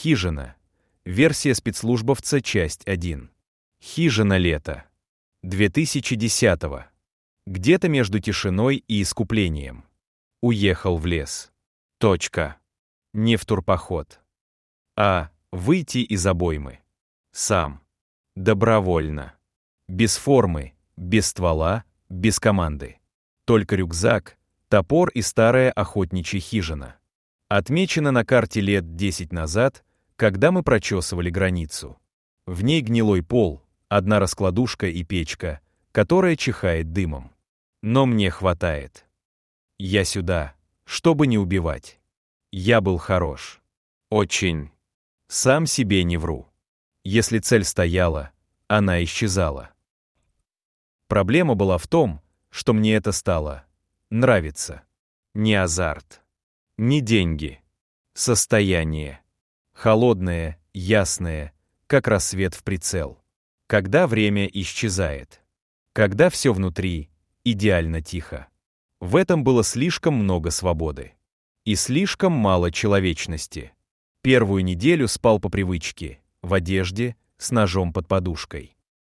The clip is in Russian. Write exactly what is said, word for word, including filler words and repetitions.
Хижина. Версия спецслужбовца, часть один. Хижина лета. две тысячи десятого. Где-то между тишиной и искуплением. Уехал в лес. Точка. Не в турпоход. А. Выйти из обоймы. Сам. Добровольно. Без формы, без ствола, без команды. Только рюкзак, топор и старая охотничья хижина. Отмечено на карте лет десять назад, когда мы прочесывали границу. В ней гнилой пол, одна раскладушка и печка, которая чихает дымом. Но мне хватает. Я сюда, чтобы не убивать. Я был хорош. Очень. Сам себе не вру. Если цель стояла, она исчезала. Проблема была в том, что мне это стало нравиться. Не азарт, не деньги, состояние. Холодное, ясное, как рассвет в прицел. Когда время исчезает. Когда все внутри идеально тихо. В этом было слишком много свободы. И слишком мало человечности. Первую неделю спал по привычке, в одежде, с ножом под подушкой.